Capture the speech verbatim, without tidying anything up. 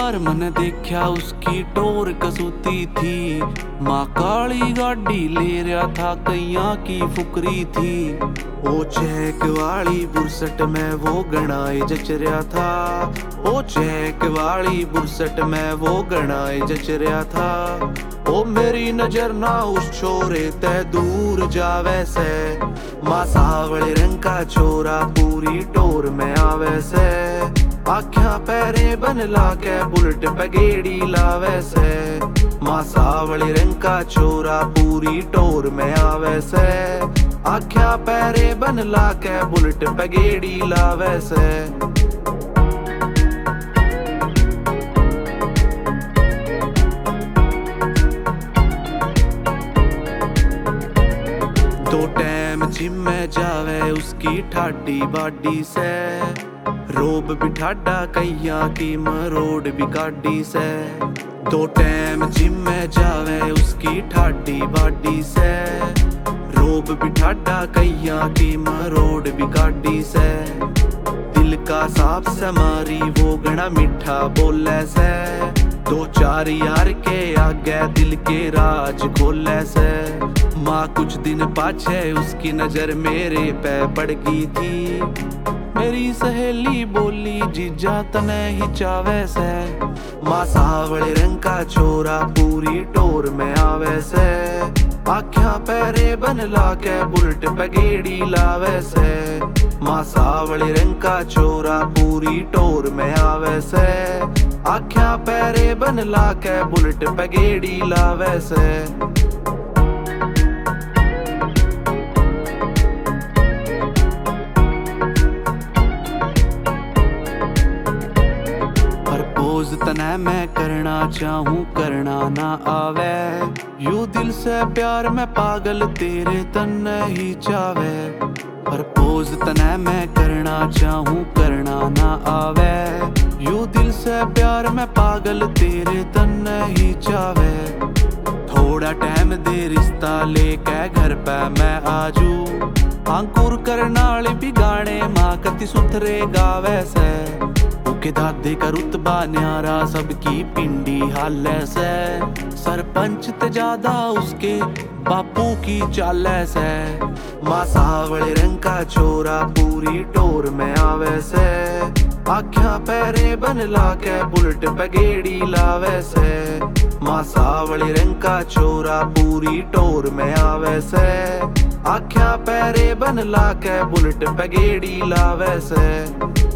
बार मैंने देखा उसकी टोर कसूती थी। माँ काली गाड़ी ले रहा था कैया की फुकरी थी। ओ चेक वाली बुरसट में वो गणाए जच रहा था। ओ चेक वाली बुरसट में वो गणाए जच रहा था। ओ मेरी नजर ना उस छोरे ते दूर जावे से। माँ सावले रंग का छोरा पूरी टोर में आवे से। आख्या पैरे बन ला के बुलेट पे गेड़ी लावे से। माँ सावले रंग का छोरा पूरी टोर में आवे से। आख्या पैरे बन ला के बुलेट पे गेड़ी लावे से। दो टाइम जिम में जावे उसकी ठाडी बाडी से। रोब भी ठाडा कैया की मरोड भी काटी से। दो टाइम जिम में जावे उसकी ठाडी बाडी से। रोब भी ठाडा कैया की मरोड भी काटी से। दिल का साफ से मारी वो गणा मीठा बोले से। दो चार यार के आगे दिल के राज खोले से। माँ कुछ दिन पाछे उसकी नजर मेरे पे पड़ गई थी। मेरी सहेली बोली जीजा तने ही चावे से। माँ सावले रंग का छोरा पूरी टोर में आवे से। आख्या पैरे बन ला के बुलेट पे गेड़ी लावे से। माँ सावले रंग का छोरा पूरी टोर में आवे से। आख्या पैरे बन ला के बुलेट पे गेड़ी लावे से। प्रपोज तने मैं करना चाहूँ करना ना आवे। यू दिल से प्यार में पागल तेरे तन्ने ही चावे। प्रपोज तने मैं करना चाहूँ करना ना आवे। यू दिल से प्यार में पागल तेरे तन्ने ही चावे। थोड़ा टाइम दे रिश्ता लेके घर पे मैं आजू। अंकुर करनाले भी गाने माँ कति सुथरे गावे से। के दादे का रुतबा न्यारा सबकी पिंडी हाले से। सरपंच ते ज्यादा उसके बापू की चाले से। माँ सावले रंग का छोरा पूरी टोर में आवे से। आख्या पैरे बन ला के बुलेट पे गेड़ी लावे से। माँ सावले रंग का छोरा पूरी टोर में आवे से। आख्या पैरे बन ला के बुलेट पे गेड़ी लावे से।